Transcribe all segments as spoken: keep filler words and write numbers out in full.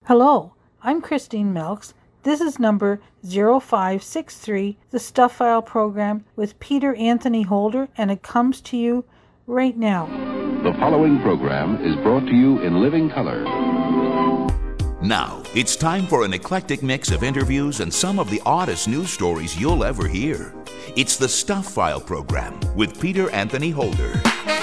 Hello, I'm Christine Melks. This is number zero five six three, the Stuff File program with Peter Anthony Holder, and it comes to you right now. The following program is brought to you in living color. Now, it's time for an eclectic mix of interviews and some of the oddest news stories you'll ever hear. It's the Stuff File program with Peter Anthony Holder.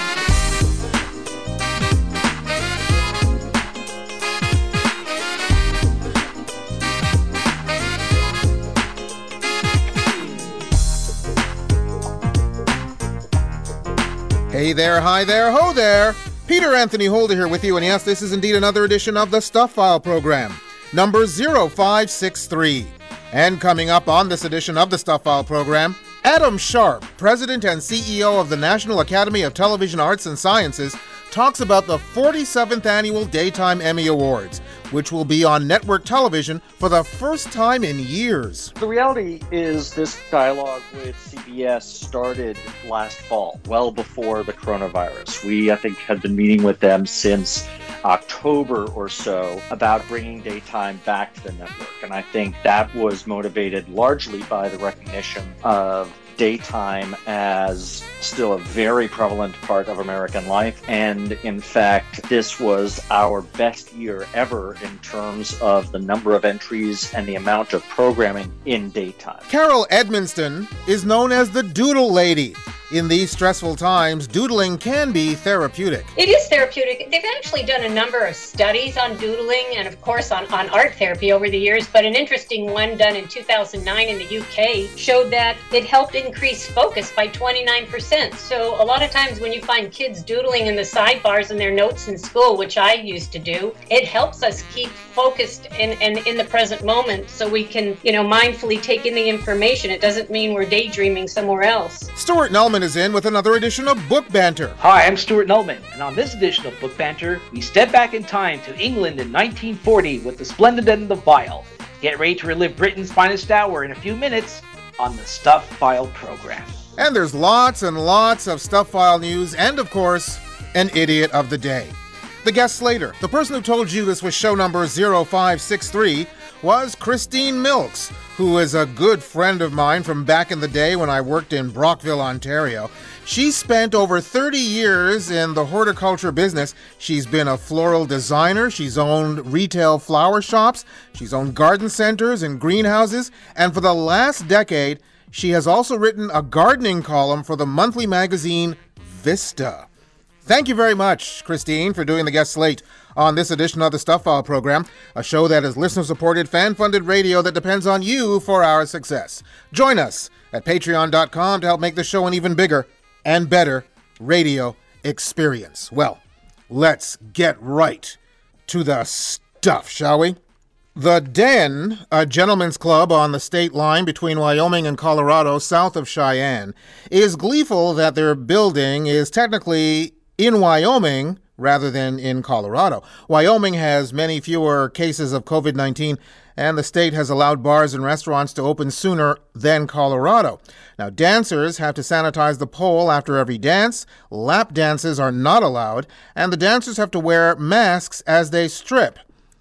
Hey there, hi there, ho there! Peter Anthony Holder here with you, and yes, this is indeed another edition of the Stuff File program, number zero five six three. And coming up on this edition of the Stuff File program, Adam Sharp, President and C E O of the National Academy of Television Arts and Sciences, talks about the forty-seventh Annual Daytime Emmy Awards, which will be on network television for the first time in years. The reality is this dialogue with C B S started last fall, well before the coronavirus. We, I think, had been meeting with them since October or so about bringing daytime back to the network. And I think that was motivated largely by the recognition of daytime as still a very prevalent part of American life. And in fact, this was our best year ever in terms of the number of entries and the amount of programming in daytime. Carol Edmonston is known as the Doodle Lady. In these stressful times, doodling can be therapeutic. It is therapeutic. They've actually done a number of studies on doodling and, of course, on, on art therapy over the years. But an interesting one done in two thousand nine in the U K showed that it helped increase focus by twenty-nine percent. So a lot of times when you find kids doodling in the sidebars in their notes in school, which I used to do, it helps us keep focused and in, in, in the present moment so we can, you know, mindfully take in the information. It doesn't mean we're daydreaming somewhere else. Stuart Nullman is in with another edition of Book Banter. Hi, I'm Stuart Nullman, and on this edition of Book Banter, we step back in time to England in nineteen forty with The Splendid and the Vile. Get ready to relive Britain's finest hour in a few minutes on the Stuff File program. And there's lots and lots of Stuff File news and, of course, an idiot of the day. The guest slater, the person who told you this was show number zero five six three, was Christine Melks, who is a good friend of mine from back in the day when I worked in Brockville, Ontario. She spent over thirty years in the horticulture business. She's been a floral designer. She's owned retail flower shops. She's owned garden centers and greenhouses. And for the last decade, she has also written a gardening column for the monthly magazine Vista. Thank you very much, Christine, for doing the guest slate on this edition of the Stuff File program, a show that is listener-supported, fan-funded radio that depends on you for our success. Join us at patreon dot com to help make the show an even bigger and better radio experience. Well, let's get right to the stuff, shall we? The Den, a gentleman's club on the state line between Wyoming and Colorado, south of Cheyenne, is gleeful that their building is technically in Wyoming rather than in Colorado. Wyoming has many fewer cases of covid nineteen, and the state has allowed bars and restaurants to open sooner than Colorado. Now, dancers have to sanitize the pole after every dance, lap dances are not allowed, and the dancers have to wear masks as they strip.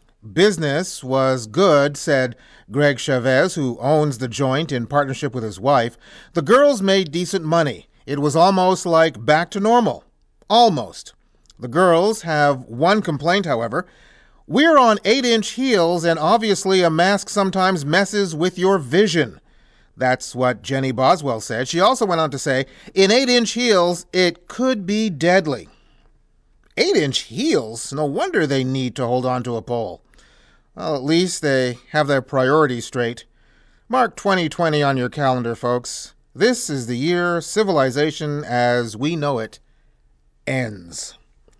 Business was good, said Greg Chavez, who owns the joint in partnership with his wife. The girls made decent money. It was almost like back to normal. Almost. The girls have one complaint, however. We're on eight-inch heels, and obviously a mask sometimes messes with your vision. That's what Jenny Boswell said. She also went on to say, in eight-inch heels, it could be deadly. Eight-inch heels? No wonder they need to hold on to a pole. Well, at least they have their priorities straight. Mark twenty twenty on your calendar, folks. This is the year civilization as we know it ends.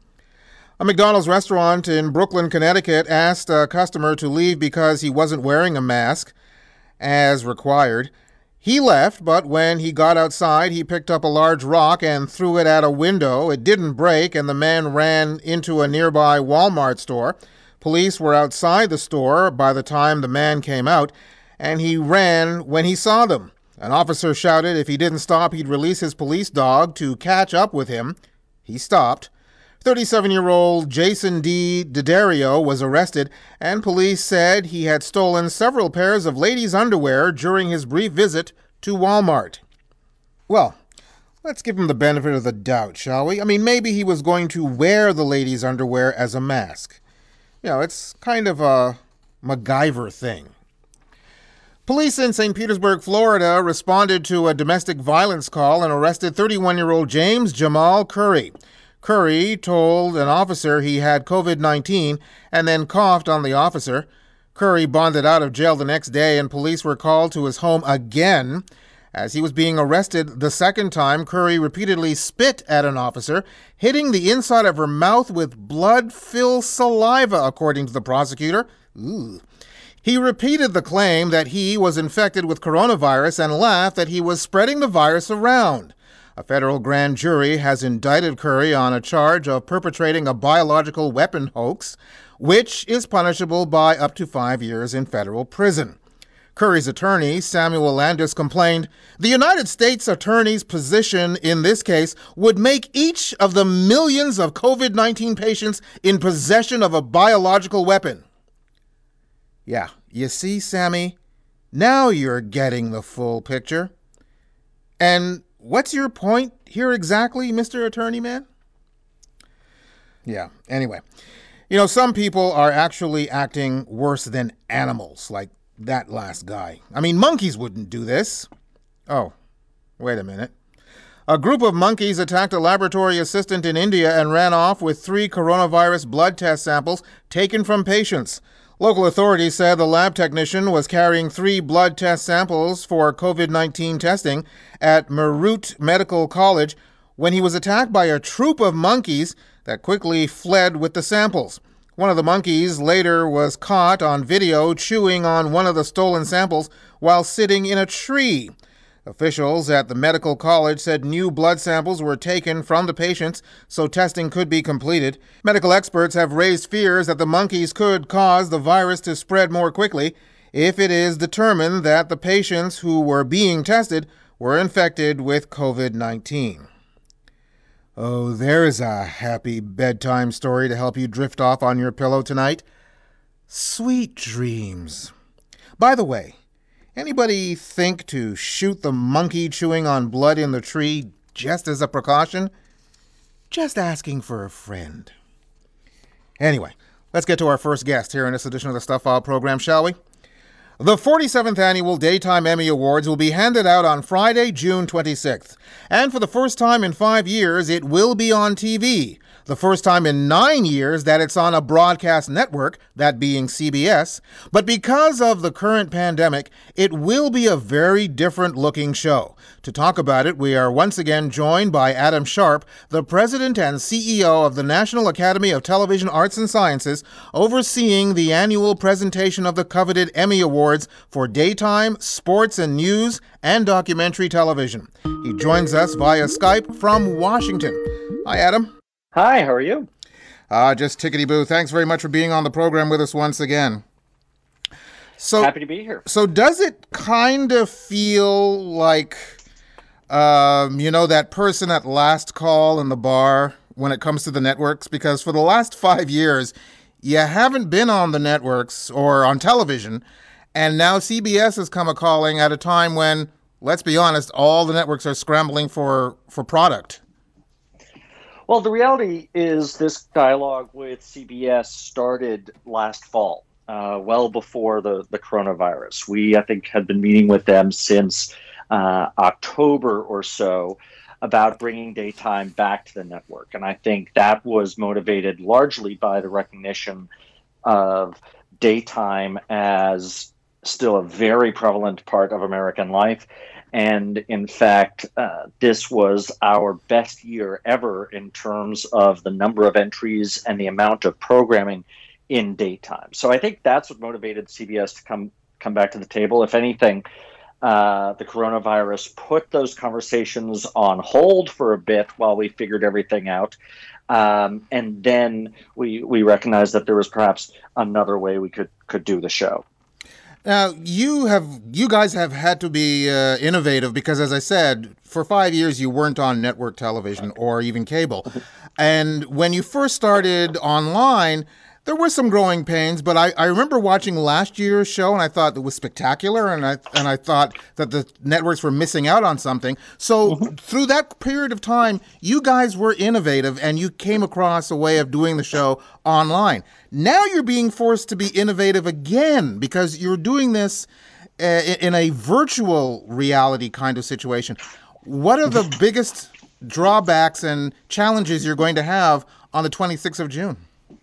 A McDonald's restaurant in Brooklyn, Connecticut asked a customer to leave because he wasn't wearing a mask as required. He left, but when he got outside, he picked up a large rock and threw it at a window. It didn't break, and the man ran into a nearby Walmart store. Police were outside the store by the time the man came out, and he ran when he saw them. An officer shouted if he didn't stop, he'd release his police dog to catch up with him. He stopped. thirty-seven-year-old Jason D. D'Addario was arrested, and police said he had stolen several pairs of ladies' underwear during his brief visit to Walmart. Well, let's give him the benefit of the doubt, shall we? I mean, maybe he was going to wear the ladies' underwear as a mask. You know, it's kind of a MacGyver thing. Police in Saint Petersburg, Florida, responded to a domestic violence call and arrested thirty-one-year-old James Jamal Curry. Curry told an officer he had covid nineteen and then coughed on the officer. Curry bonded out of jail the next day, and police were called to his home again. As he was being arrested the second time, Curry repeatedly spit at an officer, hitting the inside of her mouth with blood-filled saliva, according to the prosecutor. Ooh. He repeated the claim that he was infected with coronavirus and laughed that he was spreading the virus around. A federal grand jury has indicted Curry on a charge of perpetrating a biological weapon hoax, which is punishable by up to five years in federal prison. Curry's attorney, Samuel Landis, complained, "The United States attorney's position in this case would make each of the millions of covid nineteen patients in possession of a biological weapon." Yeah, you see, Sammy? Now you're getting the full picture. And what's your point here exactly, Mister Attorney Man? Yeah, anyway. You know, some people are actually acting worse than animals, like that last guy. I mean, monkeys wouldn't do this. Oh, wait a minute. A group of monkeys attacked a laboratory assistant in India and ran off with three coronavirus blood test samples taken from patients. Local authorities said the lab technician was carrying three blood test samples for covid nineteen testing at Meerut Medical College when he was attacked by a troop of monkeys that quickly fled with the samples. One of the monkeys later was caught on video chewing on one of the stolen samples while sitting in a tree. Officials at the medical college said new blood samples were taken from the patients so testing could be completed. Medical experts have raised fears that the monkeys could cause the virus to spread more quickly if it is determined that the patients who were being tested were infected with covid nineteen. Oh, there's a happy bedtime story to help you drift off on your pillow tonight. Sweet dreams. By the way, anybody think to shoot the monkey chewing on blood in the tree just as a precaution? Just asking for a friend. Anyway, let's get to our first guest here in this edition of the Stuff File program, shall we? The forty-seventh Annual Daytime Emmy Awards will be handed out on Friday, June twenty-sixth. And for the first time in five years, it will be on T V. The first time in nine years that it's on a broadcast network, that being C B S. But because of the current pandemic, it will be a very different looking show. To talk about it, we are once again joined by Adam Sharp, the president and C E O of the National Academy of Television Arts and Sciences, overseeing the annual presentation of the coveted Emmy Awards for daytime, sports and news, and documentary television. He joins us via Skype from Washington. Hi, Adam. Hi, how are you? Uh, just tickety-boo. Thanks very much for being on the program with us once again. So, Happy to be here. So does it kind of feel like, um, you know, that person at last call in the bar when it comes to the networks? Because for the last five years, you haven't been on the networks or on television, and now C B S has come a-calling at a time when, let's be honest, all the networks are scrambling for, for product. Well, the reality is this dialogue with C B S started last fall, uh, well before the, the coronavirus. We, I think, had been meeting with them since uh, October or so about bringing daytime back to the network. And I think that was motivated largely by the recognition of daytime as still a very prevalent part of American life. And in fact, uh, this was our best year ever in terms of the number of entries and the amount of programming in daytime. So I think that's what motivated C B S to come come back to the table. If anything, uh, the coronavirus put those conversations on hold for a bit while we figured everything out. Um, and then we we recognized that there was perhaps another way we could could do the show. Now, you have, you guys have had to be uh, innovative because, as I said, for five years you weren't on network television or even cable. And when you first started online, there were some growing pains, but I, I remember watching last year's show and I thought it was spectacular, and I and I thought that the networks were missing out on something. So mm-hmm. through that period of time, you guys were innovative and you came across a way of doing the show online. Now you're being forced to be innovative again because you're doing this uh, in a virtual reality kind of situation. What are the biggest drawbacks and challenges you're going to have on the twenty-sixth of June?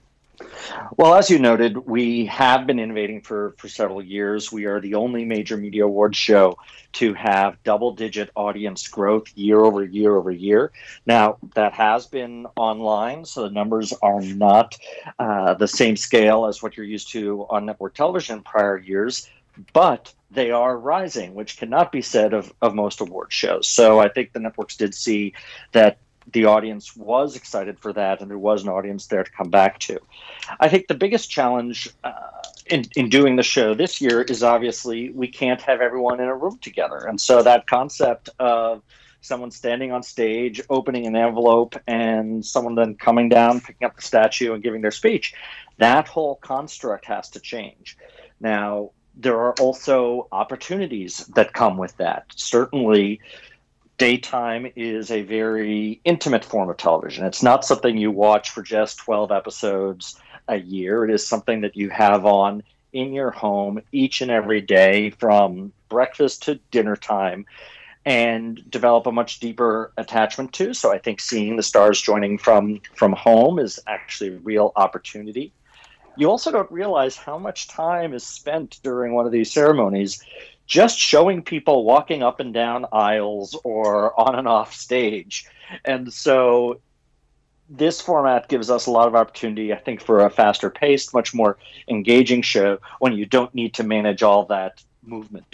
Well, as you noted, we have been innovating for, for several years. We are the only major media awards show to have double-digit audience growth year over year over year. Now, that has been online, so the numbers are not uh, the same scale as what you're used to on network television in prior years, but they are rising, which cannot be said of, of most award shows. So I think the networks did see that the audience was excited for that, and there was an audience there to come back to. I think the biggest challenge uh, in, in doing the show this year is obviously we can't have everyone in a room together. And so that concept of someone standing on stage, opening an envelope, and someone then coming down, picking up the statue and giving their speech, that whole construct has to change. Now, there are also opportunities that come with that. Certainly, daytime is a very intimate form of television. It's not something you watch for just twelve episodes a year. It is something that you have on in your home each and every day from breakfast to dinner time and develop a much deeper attachment to. So I think seeing the stars joining from, from home is actually a real opportunity. You also don't realize how much time is spent during one of these ceremonies just showing people walking up and down aisles or on and off stage. And so this format gives us a lot of opportunity, I think, for a faster paced, much more engaging show when you don't need to manage all that movement.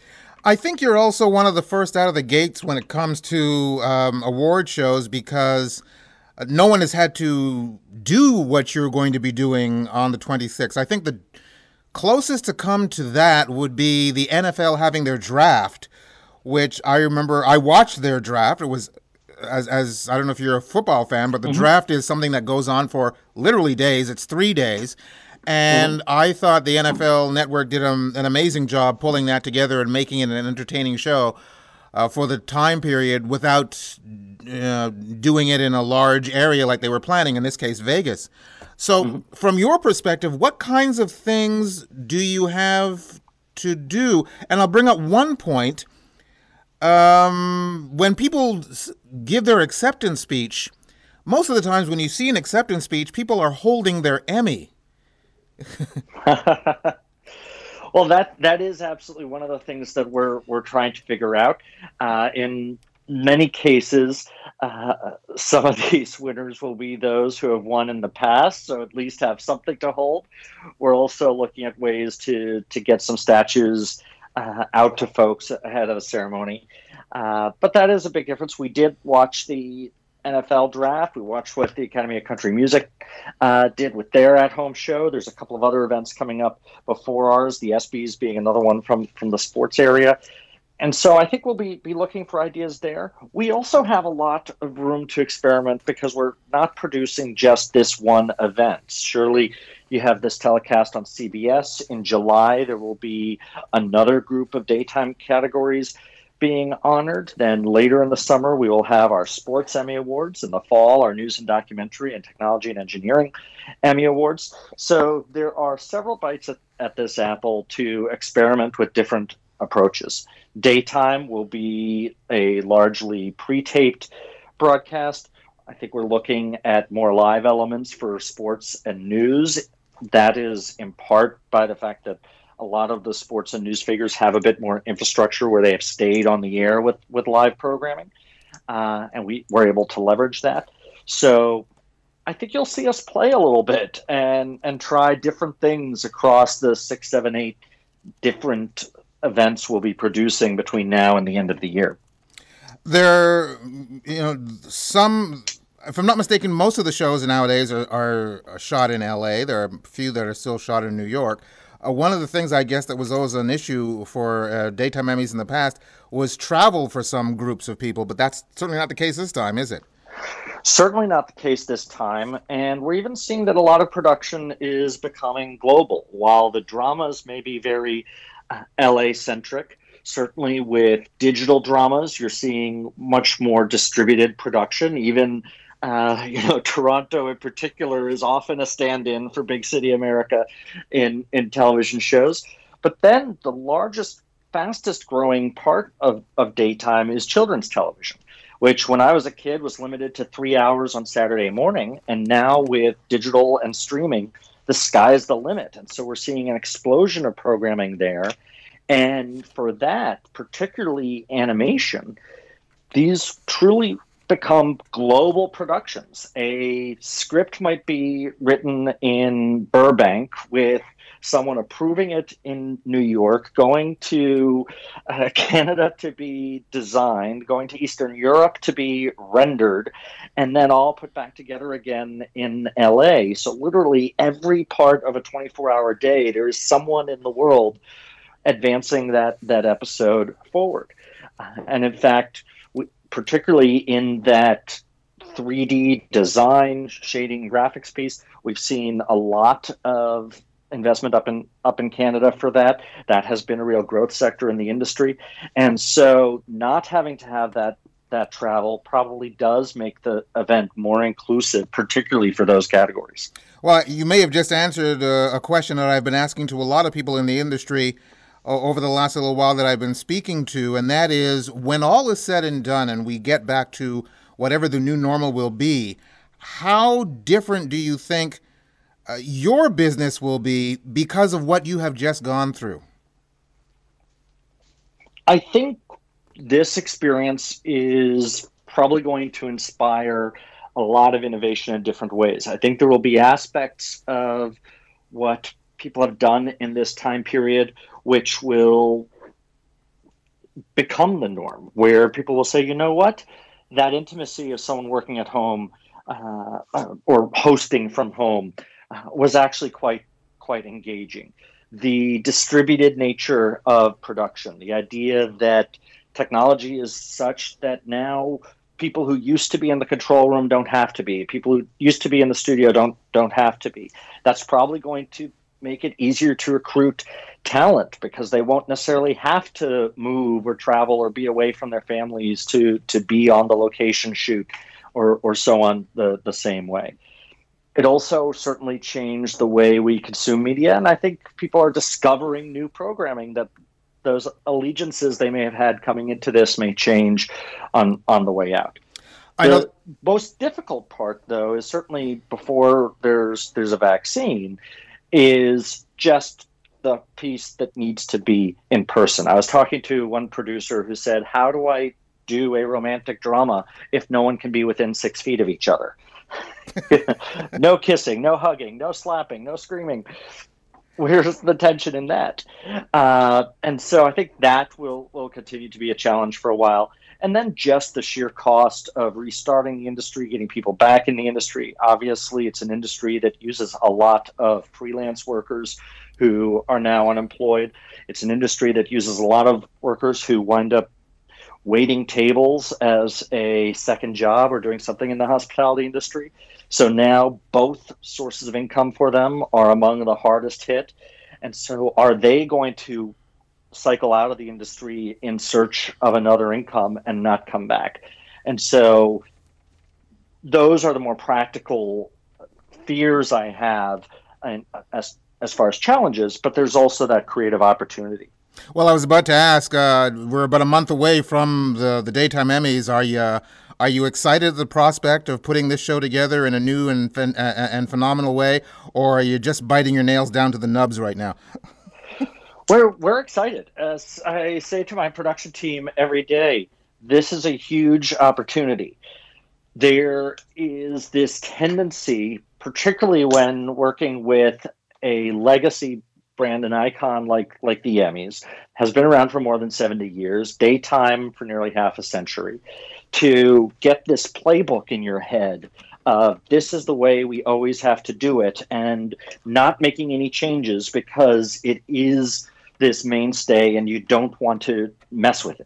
I think you're also one of the first out of the gates when it comes to um, award shows because no one has had to do what you're going to be doing on the twenty-sixth. I think the closest to come to that would be the N F L having their draft, which I remember I watched their draft. It was, as, as I don't know if you're a football fan, but the mm-hmm. draft is something that goes on for literally days. It's three days. And mm-hmm. I thought the N F L Network did a, an amazing job pulling that together and making it an entertaining show uh, for the time period without uh, doing it in a large area like they were planning, in this case, Vegas. So mm-hmm. from your perspective, what kinds of things do you have to do? And I'll bring up one point. Um, when people give their acceptance speech, most of the times when you see an acceptance speech, people are holding their Emmy. Well, that that is absolutely one of the things that we're we're trying to figure out. Uh, in many cases, uh, some of these winners will be those who have won in the past, so at least have something to hold. We're also looking at ways to to get some statues uh, out to folks ahead of the ceremony. Uh, but that is a big difference. We did watch the N F L draft. We watched what the Academy of Country Music uh, did with their at-home show. There's a couple of other events coming up before ours, the ESPYs being another one from, from the sports area. And so I think we'll be, be looking for ideas there. We also have a lot of room to experiment because we're not producing just this one event. Surely you have this telecast on C B S. In July, there will be another group of daytime categories being honored. Then later in the summer, we will have our Sports Emmy Awards. In the fall, our News and Documentary and Technology and Engineering Emmy Awards. So there are several bites at, at this apple to experiment with different approaches. Daytime will be a largely pre-taped broadcast. I think we're looking at more live elements for sports and news. That is in part by the fact that a lot of the sports and news figures have a bit more infrastructure where they have stayed on the air with, with live programming, uh, and we were able to leverage that. So I think you'll see us play a little bit and, and try different things across the six, seven, eight different events we'll be producing between now and the end of the year. There, you know, some, if I'm not mistaken, most of the shows nowadays are, are shot in L A. There are a few that are still shot in New York. uh, one of the things I guess that was always an issue for uh, daytime Emmys in the past was travel for some groups of people, but that's certainly not the case this time, is it? Certainly not the case this time, and we're even seeing that a lot of production is becoming global. While the dramas may be very uh, L A-centric, certainly with digital dramas, you're seeing much more distributed production. Even, uh, you know, Toronto in particular is often a stand-in for big city America in, in television shows. But then the largest, fastest growing part of, of daytime is children's television, which when I was a kid was limited to three hours on Saturday morning. And now with digital and streaming, the sky is the limit. And so we're seeing an explosion of programming there. And for that, particularly animation, these truly become global productions. A script might be written in Burbank with someone approving it in New York, going to uh, Canada to be designed, going to Eastern Europe to be rendered, and then all put back together again in L A. So literally every part of a twenty-four hour day, there is someone in the world advancing that, that episode forward. Uh, and in fact, we, particularly in that three D design, shading, graphics piece, we've seen a lot of investment up in up in Canada for that. That has been a real growth sector in the industry. And so not having to have that that travel probably does make the event more inclusive, particularly for those categories. Well, you may have just answered a, a question that I've been asking to a lot of people in the industry uh, over the last little while that I've been speaking to, and that is, when all is said and done and we get back to whatever the new normal will be, how different do you think Uh, your business will be because of what you have just gone through? I think this experience is probably going to inspire a lot of innovation in different ways. I think there will be aspects of what people have done in this time period which will become the norm, where people will say, you know what, that intimacy of someone working at home uh, or hosting from home was actually quite quite engaging. The distributed nature of production, the idea that technology is such that now people who used to be in the control room don't have to be. People who used to be in the studio don't don't have to be. That's probably going to make it easier to recruit talent because they won't necessarily have to move or travel or be away from their families to to be on the location shoot or or so on the, the same way. It also certainly changed the way we consume media, and I think people are discovering new programming that those allegiances they may have had coming into this may change on, on the way out. I know. The most difficult part, though, is certainly before there's there's a vaccine, is just the piece that needs to be in person. I was talking to one producer who said, how do I do a romantic drama if no one can be within six feet of each other? No kissing, no hugging, no slapping, no screaming. Where's the tension in that? Uh, and so I think that will, will continue to be a challenge for a while. And then just the sheer cost of restarting the industry, getting people back in the industry. Obviously, it's an industry that uses a lot of freelance workers who are now unemployed. It's an industry that uses a lot of workers who wind up waiting tables as a second job or doing something in the hospitality industry. So now both sources of income for them are among the hardest hit. And so are they going to cycle out of the industry in search of another income and not come back? And so those are the more practical fears I have and as, as far as challenges, but there's also that creative opportunity. Well, I was about to ask, uh, we're about a month away from the, the Daytime Emmys. Are you uh, are you excited at the prospect of putting this show together in a new and phen- uh, and phenomenal way, or are you just biting your nails down to the nubs right now? We're we're excited. As I say to my production team every day, this is a huge opportunity. There is this tendency, particularly when working with a legacy brand and icon like like the Emmys, has been around for more than seventy years, daytime for nearly half a century, to get this playbook in your head Uh, this is the way we always have to do it, and not making any changes because it is this mainstay and you don't want to mess with it.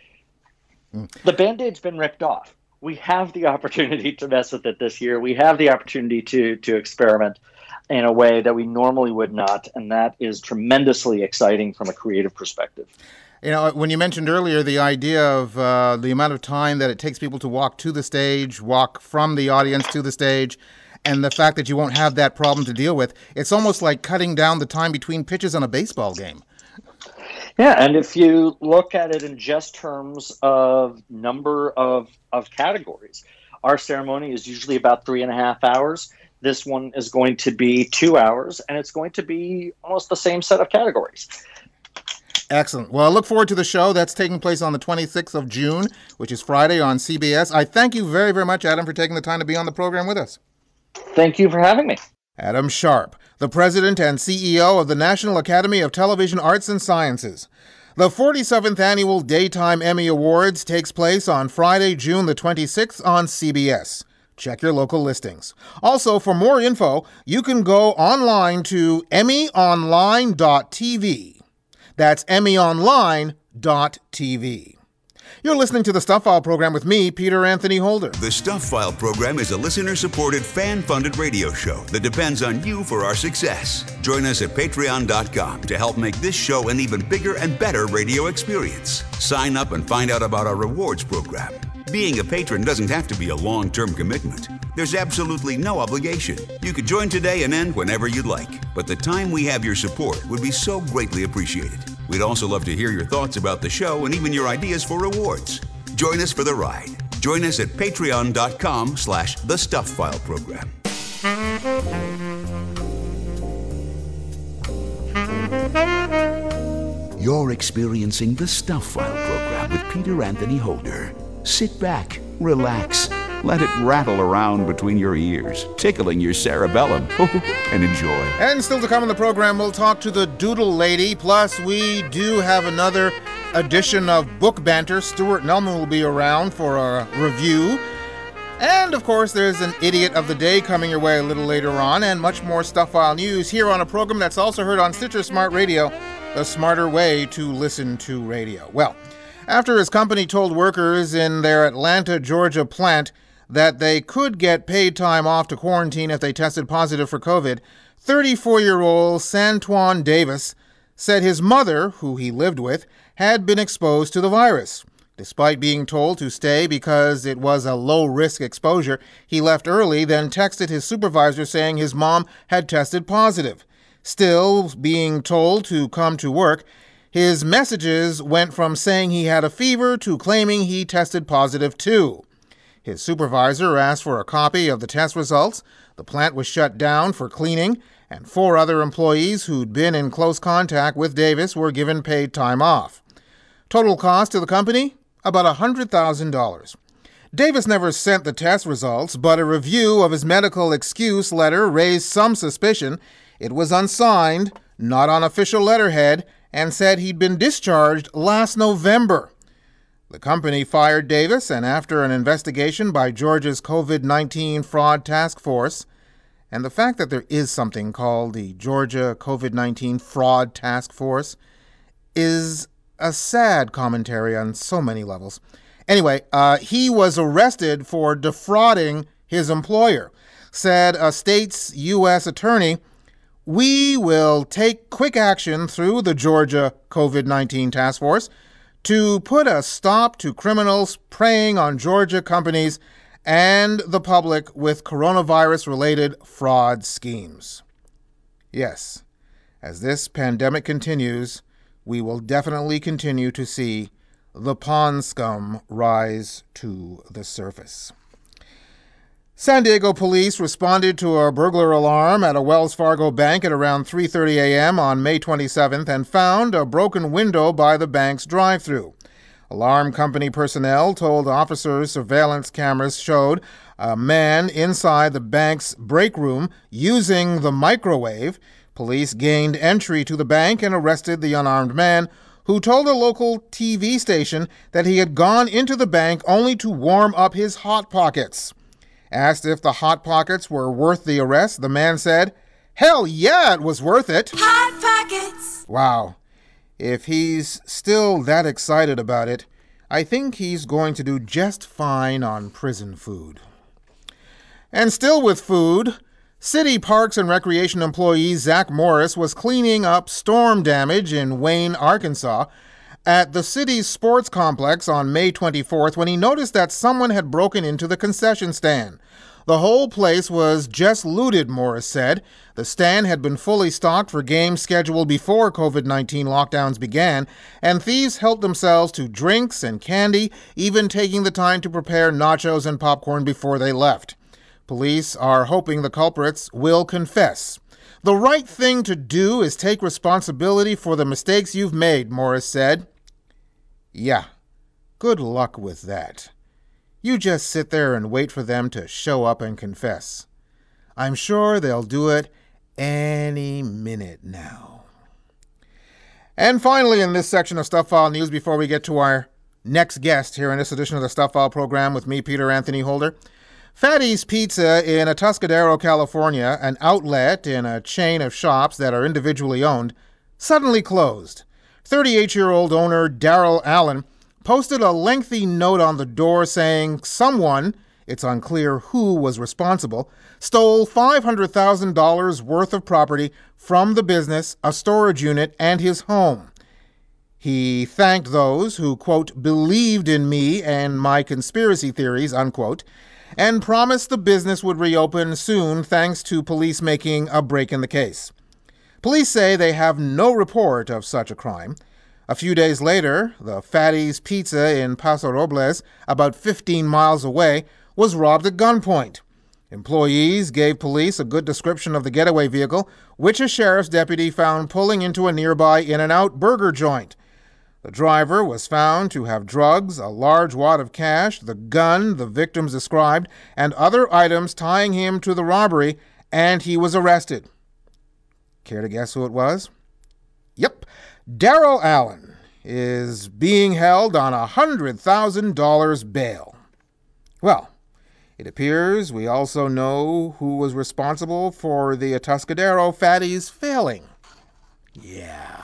Mm. The Band-Aid's been ripped off. We have the opportunity to mess with it this year. We have the opportunity to to experiment in a way that we normally would not, and that is tremendously exciting from a creative perspective. You know, when you mentioned earlier the idea of uh, the amount of time that it takes people to walk to the stage, walk from the audience to the stage, and the fact that you won't have that problem to deal with, it's almost like cutting down the time between pitches on a baseball game. Yeah, and if you look at it in just terms of number of, of categories, our ceremony is usually about three and a half hours. This one is going to be two hours, and it's going to be almost the same set of categories. Excellent. Well, I look forward to the show. That's taking place on the twenty-sixth of June, which is Friday on C B S. I thank you very, very much, Adam, for taking the time to be on the program with us. Thank you for having me. Adam Sharp, the president and C E O of the National Academy of Television Arts and Sciences. The forty-seventh Annual Daytime Emmy Awards takes place on Friday, June the twenty-sixth on C B S. Check your local listings. Also, for more info, you can go online to emmy online dot t v. That's emmy online dot t v. You're listening to the Stuff File program with me, Peter Anthony Holder. The Stuff File program is a listener-supported, fan-funded radio show that depends on you for our success. Join us at patreon dot com to help make this show an even bigger and better radio experience. Sign up and find out about our rewards program. Being a patron doesn't have to be a long-term commitment. There's absolutely no obligation. You could join today and end whenever you'd like. But the time we have your support would be so greatly appreciated. We'd also love to hear your thoughts about the show and even your ideas for rewards. Join us for the ride. Join us at patreon dot com slash the Stuff File program. You're experiencing the Stuff File program with Peter Anthony Holder. Sit back, relax, let it rattle around between your ears, tickling your cerebellum, and enjoy. And still to come on the program, we'll talk to the Doodle Lady. Plus, we do have another edition of Book Banter. Stuart Nelman will be around for a review. And, of course, there's an Idiot of the Day coming your way a little later on, and much more Stuff File news here on a program that's also heard on Stitcher Smart Radio, the smarter way to listen to radio. Well, after his company told workers in their Atlanta, Georgia plant that they could get paid time off to quarantine if they tested positive for COVID, thirty-four-year-old Santuan Davis said his mother, who he lived with, had been exposed to the virus. Despite being told to stay because it was a low-risk exposure, he left early, then texted his supervisor saying his mom had tested positive. Still being told to come to work, his messages went from saying he had a fever to claiming he tested positive too. His supervisor asked for a copy of the test results. The plant was shut down for cleaning, and four other employees who'd been in close contact with Davis were given paid time off. Total cost to the company? About one hundred thousand dollars. Davis never sent the test results, but a review of his medical excuse letter raised some suspicion. It was unsigned, not on official letterhead, and said he'd been discharged last November. The company fired Davis, and after an investigation by Georgia's COVID nineteen Fraud Task Force, and the fact that there is something called the Georgia COVID nineteen Fraud Task Force is a sad commentary on so many levels. Anyway, uh, he was arrested for defrauding his employer, said a state's U S attorney. We will take quick action through the Georgia COVID nineteen Task Force to put a stop to criminals preying on Georgia companies and the public with coronavirus-related fraud schemes. Yes, as this pandemic continues, we will definitely continue to see the pond scum rise to the surface. San Diego police responded to a burglar alarm at a Wells Fargo bank at around three thirty a.m. on May twenty-seventh and found a broken window by the bank's drive-thru. Alarm company personnel told officers surveillance cameras showed a man inside the bank's break room using the microwave. Police gained entry to the bank and arrested the unarmed man, who told a local T V station that he had gone into the bank only to warm up his Hot Pockets. Asked if the Hot Pockets were worth the arrest, the man said, "Hell yeah, it was worth it." Hot Pockets! Wow. If he's still that excited about it, I think he's going to do just fine on prison food. And still with food, City Parks and Recreation employee Zach Morris was cleaning up storm damage in Wayne, Arkansas, at the city's sports complex on May twenty-fourth when he noticed that someone had broken into the concession stand. The whole place was just looted, Morris said. The stand had been fully stocked for games scheduled before covid nineteen lockdowns began, and thieves helped themselves to drinks and candy, even taking the time to prepare nachos and popcorn before they left. Police are hoping the culprits will confess. The right thing to do is take responsibility for the mistakes you've made, Morris said. Yeah, good luck with that. You just sit there and wait for them to show up and confess. I'm sure they'll do it any minute now. And finally, in this section of Stuff File News, before we get to our next guest here in this edition of the Stuff File program with me, Peter Anthony Holder, Fatty's Pizza in Atascadero, California, an outlet in a chain of shops that are individually owned, suddenly closed. thirty-eight-year-old owner Daryl Allen posted a lengthy note on the door saying someone, it's unclear who was responsible, stole five hundred thousand dollars worth of property from the business, a storage unit, and his home. He thanked those who, quote, believed in me and my conspiracy theories, unquote, and promised the business would reopen soon thanks to police making a break in the case. Police say they have no report of such a crime. A few days later, the Fatty's Pizza in Paso Robles, about fifteen miles away, was robbed at gunpoint. Employees gave police a good description of the getaway vehicle, which a sheriff's deputy found pulling into a nearby In-N-Out burger joint. The driver was found to have drugs, a large wad of cash, the gun the victims described, and other items tying him to the robbery, and he was arrested. Care to guess who it was? Yep. Daryl Allen is being held on a one hundred thousand dollars bail. Well, it appears we also know who was responsible for the Atascadero Fatties failing. Yeah.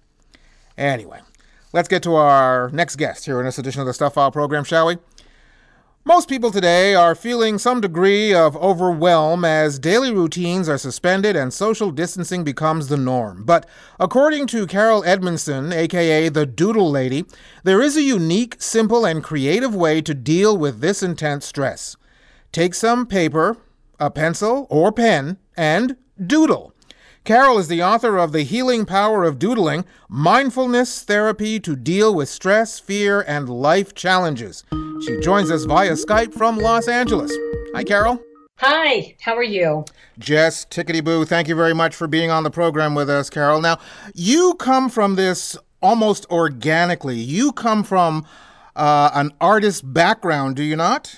Anyway, let's get to our next guest here in this edition of the Stuff File program, shall we? Most people today are feeling some degree of overwhelm as daily routines are suspended and social distancing becomes the norm. But according to Carol Edmondson, aka the Doodle Lady, there is a unique, simple, and creative way to deal with this intense stress. Take some paper, a pencil, or pen, and doodle. Carol is the author of The Healing Power of Doodling, Mindfulness Therapy to Deal with Stress, Fear, and Life Challenges. She joins us via Skype from Los Angeles. Hi, Carol. Hi, how are you? Jess Tickety-Boo, thank you very much for being on the program with us, Carol. Now, you come from this almost organically. You come from uh, an artist background, do you not?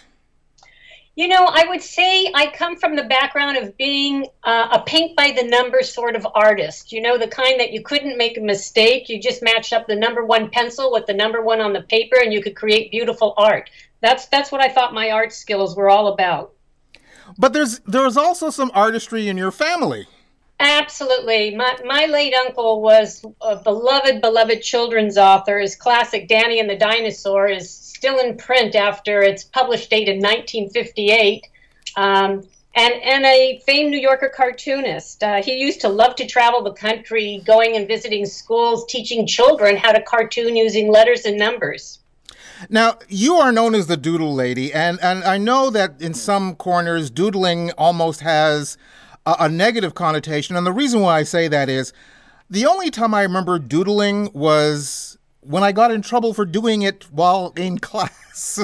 You know, I would say I come from the background of being uh, a paint-by-the-numbers sort of artist. You know, the kind that you couldn't make a mistake. You just matched up the number one pencil with the number one on the paper, and you could create beautiful art. That's that's what I thought my art skills were all about. But there's there's also some artistry in your family. Absolutely. My, my late uncle was a beloved, beloved children's author. His classic Danny and the Dinosaur is still in print after its published date in nineteen fifty-eight, um, and, and a famed New Yorker cartoonist. Uh, he used to love to travel the country, going and visiting schools, teaching children how to cartoon using letters and numbers. Now, you are known as the Doodle Lady, and, and I know that in some corners, doodling almost has a, a negative connotation, and the reason why I say that is the only time I remember doodling was when I got in trouble for doing it while in class.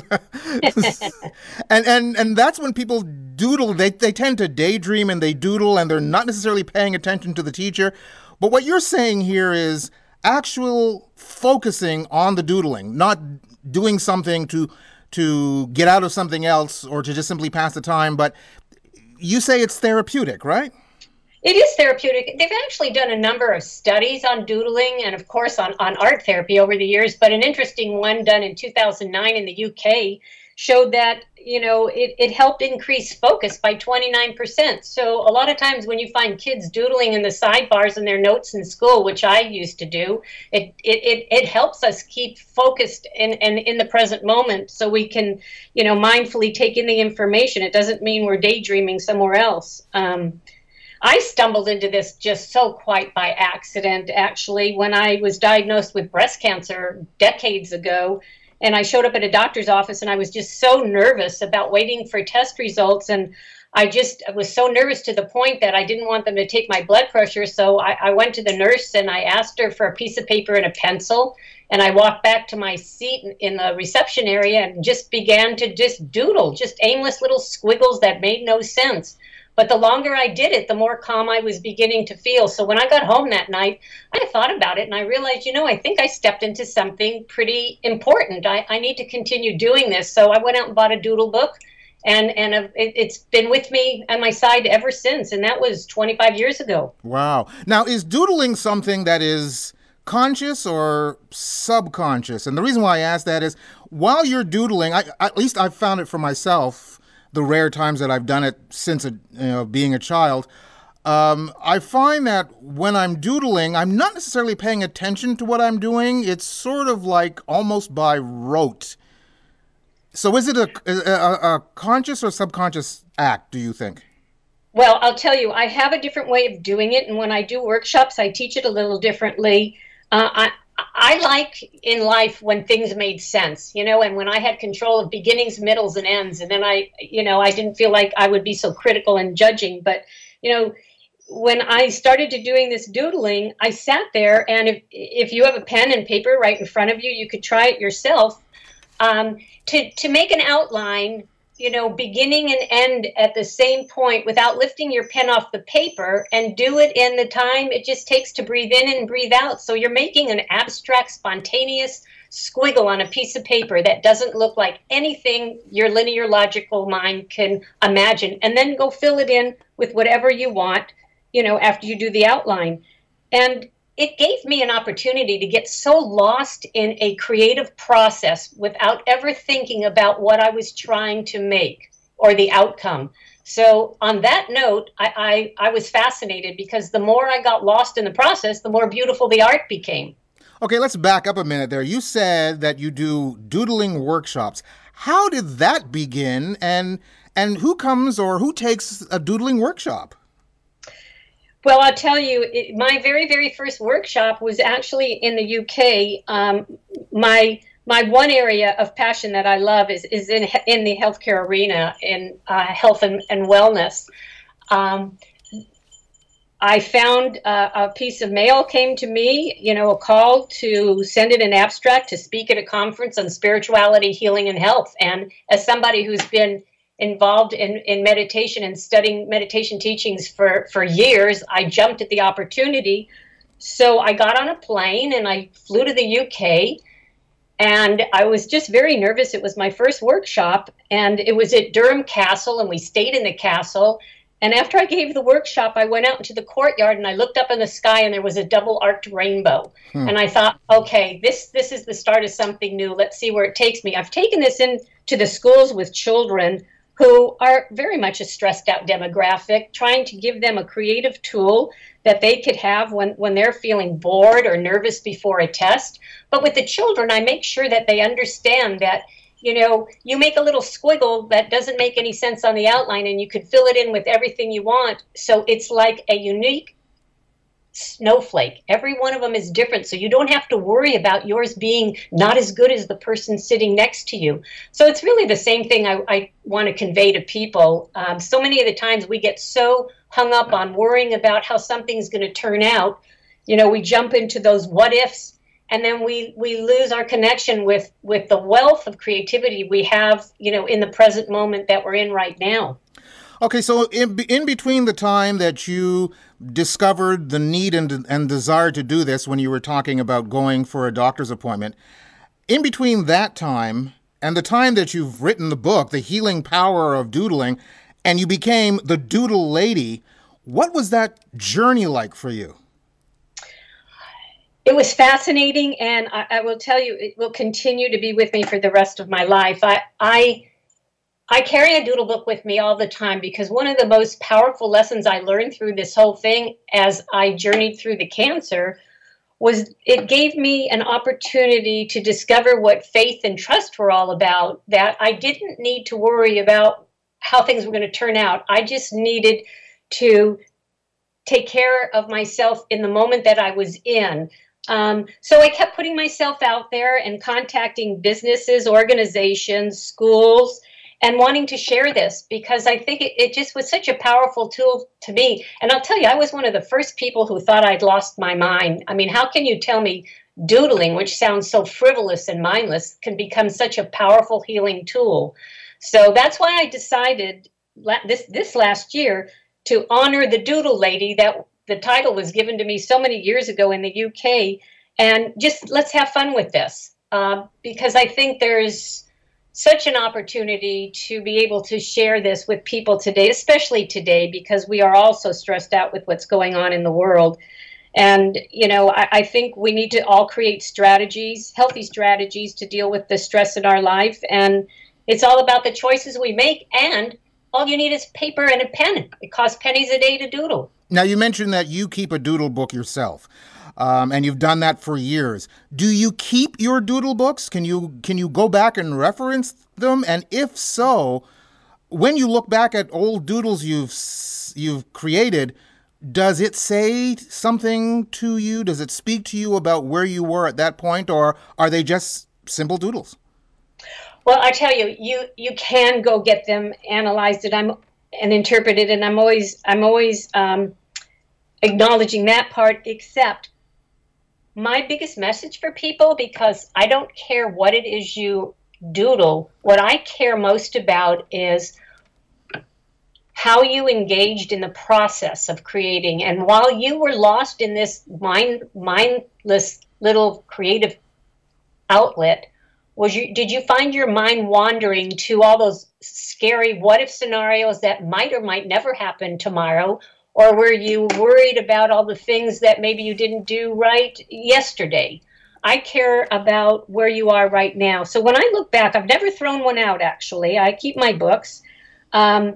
and, and and that's when people doodle. They, they tend to daydream and they doodle and they're not necessarily paying attention to the teacher. But what you're saying here is actual focusing on the doodling, not doing something to to get out of something else or to just simply pass the time. But you say it's therapeutic, right? It is therapeutic. They've actually done a number of studies on doodling and, of course, on, on art therapy over the years. But an interesting one done in two thousand nine in the U K showed that, you know, it, it helped increase focus by twenty-nine percent. So a lot of times when you find kids doodling in the sidebars in their notes in school, which I used to do, it it, it, it helps us keep focused and, and in the present moment so we can, you know, mindfully take in the information. It doesn't mean we're daydreaming somewhere else. Um, I stumbled into this just so quite by accident, actually, when I was diagnosed with breast cancer decades ago. And I showed up at a doctor's office and I was just so nervous about waiting for test results. And I just I was so nervous to the point that I didn't want them to take my blood pressure. So I, I went to the nurse and I asked her for a piece of paper and a pencil. And I walked back to my seat in, in the reception area and just began to just doodle, just aimless little squiggles that made no sense. But the longer I did it, the more calm I was beginning to feel. So when I got home that night, I thought about it and I realized, you know, I think I stepped into something pretty important. I, I need to continue doing this. So I went out and bought a doodle book, and, and it, it's been with me on my side ever since. And that was twenty-five years ago. Wow. Now, is doodling something that is conscious or subconscious? And the reason why I ask that is while you're doodling, I, at least I've found it for myself, the rare times that I've done it since a, you know, being a child, um, I find that when I'm doodling, I'm not necessarily paying attention to what I'm doing. It's sort of like almost by rote. So is it a, a, a conscious or subconscious act, do you think? Well, I'll tell you, I have a different way of doing it. And when I do workshops, I teach it a little differently. Uh, I, I like in life when things made sense, you know, and when I had control of beginnings, middles, and ends. And then I, you know, I didn't feel like I would be so critical and judging. But, you know, when I started to doing this doodling, I sat there, and if if you have a pen and paper right in front of you, you could try it yourself. Um, to, to make an outline, you know, beginning and end at the same point without lifting your pen off the paper, and do it in the time it just takes to breathe in and breathe out. So you're making an abstract, spontaneous squiggle on a piece of paper that doesn't look like anything your linear logical mind can imagine, and then go fill it in with whatever you want, you know, after you do the outline. And it gave me an opportunity to get so lost in a creative process without ever thinking about what I was trying to make or the outcome. So on that note, I, I, I was fascinated because the more I got lost in the process, the more beautiful the art became. Okay, let's back up a minute there. You said that you do doodling workshops. How did that begin, and and who comes or who takes a doodling workshop? Well, I'll tell you, it, my very, very first workshop was actually in the U K. Um, my my one area of passion that I love is, is in in the healthcare arena, in uh, health and, and wellness. Um, I found uh, a piece of mail came to me, you know, a call to send in an abstract to speak at a conference on spirituality, healing, and health. And as somebody who's been involved in, in meditation and studying meditation teachings for, for years, I jumped at the opportunity. So I got on a plane and I flew to the U K, and I was just very nervous. It was my first workshop, and it was at Durham Castle, and we stayed in the castle. And after I gave the workshop, I went out into the courtyard and I looked up in the sky, and there was a double arced rainbow. Hmm. And I thought, okay, this, this is the start of something new. Let's see where it takes me. I've taken this into the schools with children who are very much a stressed out demographic, trying to give them a creative tool that they could have when, when they're feeling bored or nervous before a test. But with the children, I make sure that they understand that, you know, you make a little squiggle that doesn't make any sense on the outline, and you could fill it in with everything you want. So it's like a unique snowflake. Every one of them is different, so you don't have to worry about yours being not as good as the person sitting next to you. So it's really the same thing I, I want to convey to people. Um, so many of the times we get so hung up on worrying about how something's going to turn out. You know, we jump into those what ifs, and then we, we lose our connection with, with the wealth of creativity we have, you know, in the present moment that we're in right now. Okay, so in, in between the time that you discovered the need and, and desire to do this, when you were talking about going for a doctor's appointment, in between that time and the time that you've written the book, The Healing Power of Doodling, and you became the Doodle Lady, what was that journey like for you? It was fascinating, and I, I will tell you, it will continue to be with me for the rest of my life. I, I I carry a doodle book with me all the time because one of the most powerful lessons I learned through this whole thing as I journeyed through the cancer was it gave me an opportunity to discover what faith and trust were all about, that I didn't need to worry about how things were going to turn out. I just needed to take care of myself in the moment that I was in. Um, so I kept putting myself out there and contacting businesses, organizations, schools, and wanting to share this because I think it, it just was such a powerful tool to me. And I'll tell you, I was one of the first people who thought I'd lost my mind. I mean, how can you tell me doodling, which sounds so frivolous and mindless, can become such a powerful healing tool? So that's why I decided la- this this last year to honor the Doodle Lady. That the title was given to me so many years ago in the U K, and just let's have fun with this uh, because I think there's such an opportunity to be able to share this with people today, especially today, because we are all so stressed out with what's going on in the world. And, you know, I, I think we need to all create strategies, healthy strategies to deal with the stress in our life. And it's all about the choices we make. And all you need is paper and a pen. It costs pennies a day to doodle. Now, you mentioned that you keep a doodle book yourself. Um, and you've done that for years. Do you keep your doodle books? Can you can you go back and reference them? And if so, when you look back at old doodles you've you've created, does it say something to you? Does it speak to you about where you were at that point, or are they just simple doodles? Well, I tell you, you you can go get them, analyzed it, I'm and interpreted, and I'm always I'm always um, acknowledging that part, except my biggest message for people, because I don't care what it is you doodle, what I care most about is how you engaged in the process of creating. And while you were lost in this mind, mindless little creative outlet, was you did you find your mind wandering to all those scary what-if scenarios that might or might never happen tomorrow? Or were you worried about all the things that maybe you didn't do right yesterday? I care about where you are right now. So when I look back, I've never thrown one out, actually. I keep my books. Um,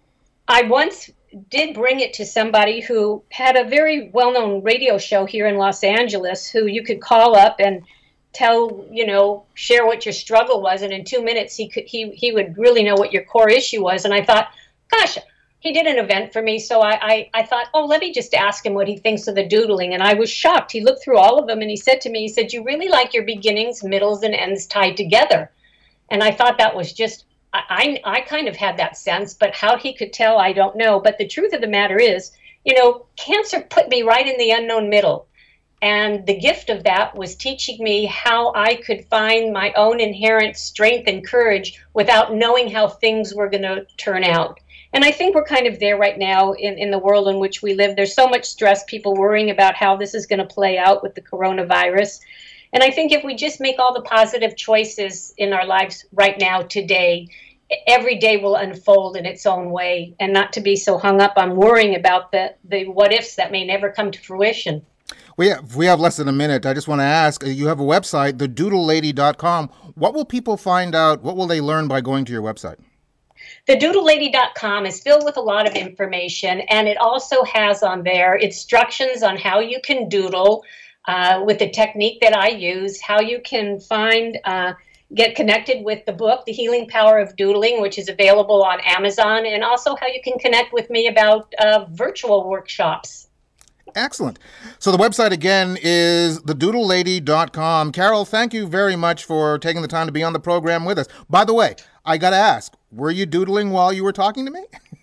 I once did bring it to somebody who had a very well-known radio show here in Los Angeles, who you could call up and tell, you know, share what your struggle was. And in two minutes, he could he he would really know what your core issue was. And I thought, gosh, he did an event for me, so I, I, I thought, oh, let me just ask him what he thinks of the doodling. And I was shocked. He looked through all of them, and he said to me, he said, you really like your beginnings, middles, and ends tied together. And I thought that was just, I, I, I kind of had that sense, but how he could tell, I don't know. But the truth of the matter is, you know, cancer put me right in the unknown middle. And the gift of that was teaching me how I could find my own inherent strength and courage without knowing how things were going to turn out. And I think we're kind of there right now in, in the world in which we live. There's so much stress, people worrying about how this is going to play out with the coronavirus. And I think if we just make all the positive choices in our lives right now, today, every day will unfold in its own way, and not to be so hung up on worrying about the, the what-ifs that may never come to fruition. We have, we have less than a minute. I just want to ask, you have a website, the doodle lady dot com. What will people find out? What will they learn by going to your website? the doodle lady dot com is filled with a lot of information, and it also has on there instructions on how you can doodle uh, with the technique that I use, how you can find, uh, get connected with the book, The Healing Power of Doodling, which is available on Amazon, and also how you can connect with me about uh, virtual workshops. Excellent. So the website again is the doodle lady dot com. Carol, thank you very much for taking the time to be on the program with us. By the way, I got to ask, were you doodling while you were talking to me?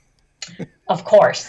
Of course.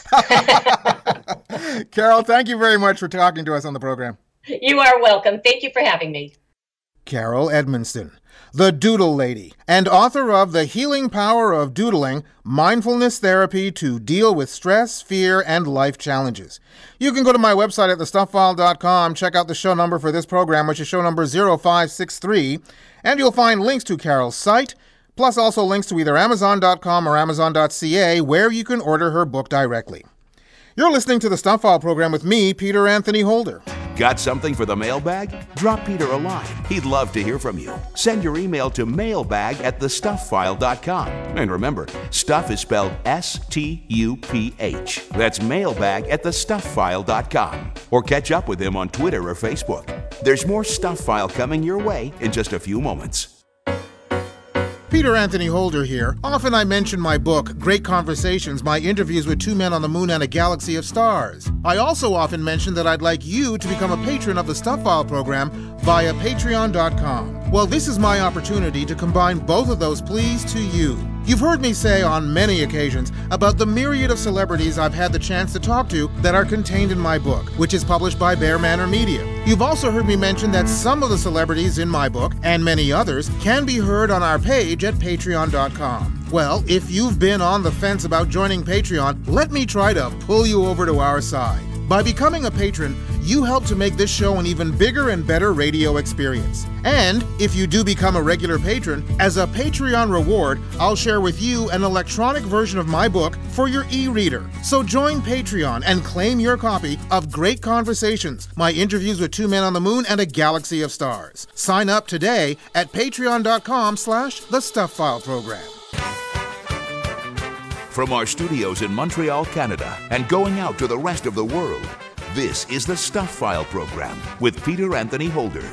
Carol, thank you very much for talking to us on the program. You are welcome. Thank you for having me. Carol Edmondson, the Doodle Lady, and author of The Healing Power of Doodling, Mindfulness Therapy to Deal with Stress, Fear, and Life Challenges. You can go to my website at the stuff file dot com, check out the show number for this program, which is show number zero five six three, and you'll find links to Carol's site, plus also links to either amazon dot com or amazon dot c a, where you can order her book directly. You're listening to the Stuff File program with me, Peter Anthony Holder. Got something for the mailbag? Drop Peter a line. He'd love to hear from you. Send your email to mailbag at the stuff file dot com. And remember, stuff is spelled S T U P H. That's mailbag at the stuff file dot com. Or catch up with him on Twitter or Facebook. There's more Stuff File coming your way in just a few moments. Peter Anthony Holder here. Often I mention my book, Great Conversations, my interviews with two men on the moon and a galaxy of stars. I also often mention that I'd like you to become a patron of the Stuff File program via patreon dot com. Well, this is my opportunity to combine both of those pleas to you. You've heard me say on many occasions about the myriad of celebrities I've had the chance to talk to that are contained in my book, which is published by Bear Manor Media. You've also heard me mention that some of the celebrities in my book, and many others, can be heard on our page at patreon dot com. Well, if you've been on the fence about joining Patreon, let me try to pull you over to our side. By becoming a patron, you help to make this show an even bigger and better radio experience. And if you do become a regular patron, as a Patreon reward, I'll share with you an electronic version of my book for your e-reader. So join Patreon and claim your copy of Great Conversations, my interviews with two men on the moon and a galaxy of stars. Sign up today at patreon dot com slash the Stuff File program. From our studios in Montreal, Canada, and going out to the rest of the world, this is the Stuff File program with Peter Anthony Holder.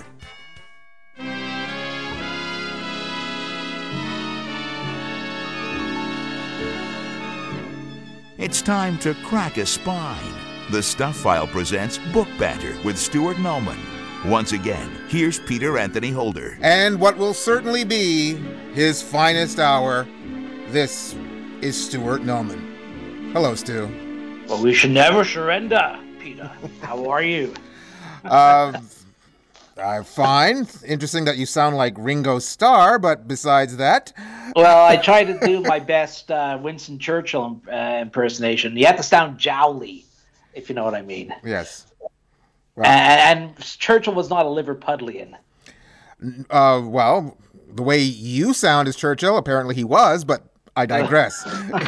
It's time to crack a spine. The Stuff File presents Book Banter with Stuart Nallman. Once again, here's Peter Anthony Holder. And what will certainly be his finest hour, this is Stuart Nallman. Hello, Stu. Well, we should never surrender, Peter. How are you? uh, I'm fine. Interesting that you sound like Ringo Starr, but besides that... Well, I try to do my best uh, Winston Churchill uh, impersonation. You have to sound jowly, if you know what I mean. Yes. Well, and, and Churchill was not a Liverpudlian. Uh, well, the way you sound is Churchill. Apparently he was, but I digress.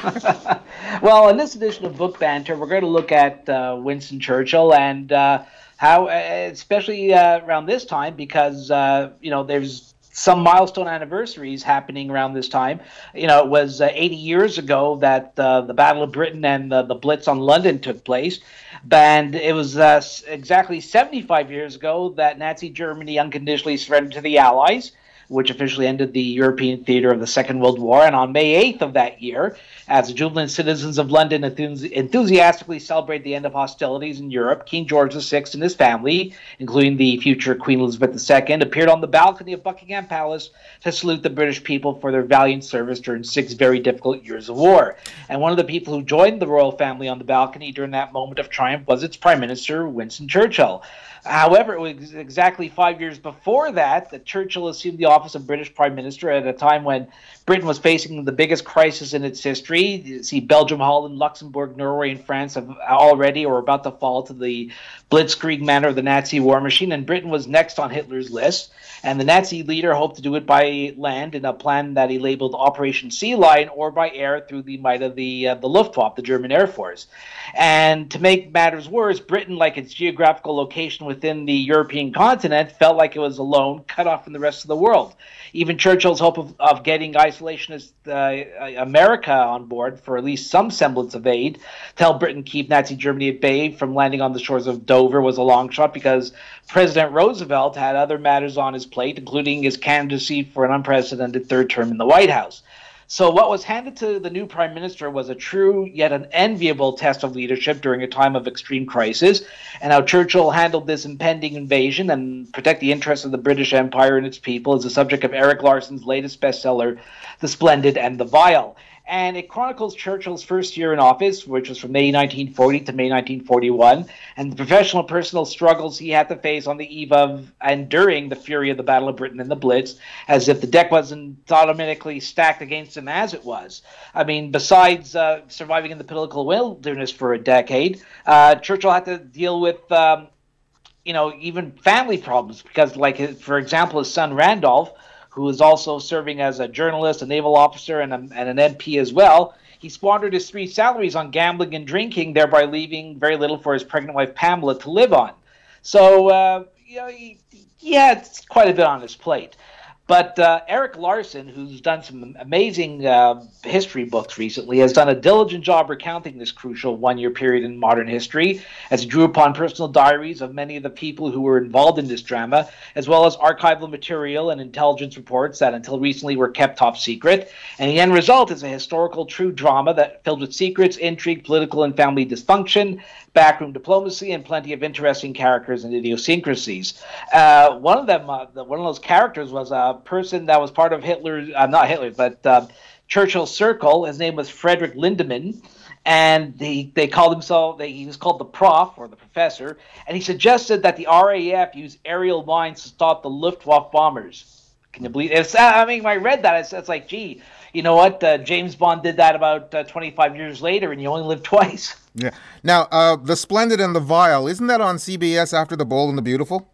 Well, in this edition of Book Banter, we're going to look at uh, Winston Churchill and uh, how, uh, especially uh, around this time, because, uh, you know, there's some milestone anniversaries happening around this time. You know, it was uh, eighty years ago that uh, the Battle of Britain and uh, the Blitz on London took place. And it was uh, exactly seventy-five years ago that Nazi Germany unconditionally surrendered to the Allies, which officially ended the European theater of the Second World War. And on May eighth of that year, as the jubilant citizens of London enthus- enthusiastically celebrated the end of hostilities in Europe, King George the Sixth and his family, including the future Queen Elizabeth the Second, appeared on the balcony of Buckingham Palace to salute the British people for their valiant service during six very difficult years of war. And one of the people who joined the royal family on the balcony during that moment of triumph was its Prime Minister, Winston Churchill. However, it was exactly five years before that that Churchill assumed the office of British Prime Minister at a time when Britain was facing the biggest crisis in its history. You see, Belgium, Holland, Luxembourg, Norway, and France have already or about to fall to the blitzkrieg manner of the Nazi war machine, and Britain was next on Hitler's list. And the Nazi leader hoped to do it by land in a plan that he labeled Operation Sea Lion, or by air through the might of the uh, the Luftwaffe, the German Air Force. And to make matters worse, Britain, like its geographical location within the European continent, felt like it was alone, cut off from the rest of the world. Even Churchill's hope of, of getting isolationist uh, America on board for at least some semblance of aid to help Britain keep Nazi Germany at bay from landing on the shores of Dover was a long shot, because President Roosevelt had other matters on his plate, including his candidacy for an unprecedented third term in the White House. So what was handed to the new prime minister was a true yet an enviable test of leadership during a time of extreme crisis, and how Churchill handled this impending invasion and protect the interests of the British Empire and its people is the subject of Eric Larson's latest bestseller, The Splendid and the Vile. And it chronicles Churchill's first year in office, which was from May nineteen forty to May nineteen forty-one, and the professional and personal struggles he had to face on the eve of and during the fury of the Battle of Britain and the Blitz, as if the deck wasn't automatically stacked against him as it was. I mean, besides uh, surviving in the political wilderness for a decade, uh, Churchill had to deal with, um, you know, even family problems, because, like, his, for example, his son Randolph, who is also serving as a journalist, a naval officer, and, a, and an M P as well, he squandered his three salaries on gambling and drinking, thereby leaving very little for his pregnant wife Pamela to live on. So, uh, you know, he, he had quite a bit on his plate. But uh, Erik Larson, who's done some amazing uh, history books recently, has done a diligent job recounting this crucial one-year period in modern history, as he drew upon personal diaries of many of the people who were involved in this drama, as well as archival material and intelligence reports that until recently were kept top secret. And the end result is a historical true drama that filled with secrets, intrigue, political and family dysfunction, backroom diplomacy, and plenty of interesting characters and idiosyncrasies. Uh, one of them, uh, the, one of those characters was a person that was part of Hitler, uh, not Hitler, but uh, Churchill's circle. His name was Frederick Lindemann, and he, they called himself, they, he was called the Prof, or the Professor, and he suggested that the R A F use aerial mines to stop the Luftwaffe bombers. Can you believe it? It's, I mean, when I read that, it's, it's like, gee, you know what? Uh, James Bond did that about uh, twenty-five years later, and you only live twice. Yeah. Now, uh, The Splendid and the Vile, isn't that on C B S after The Bold and the Beautiful?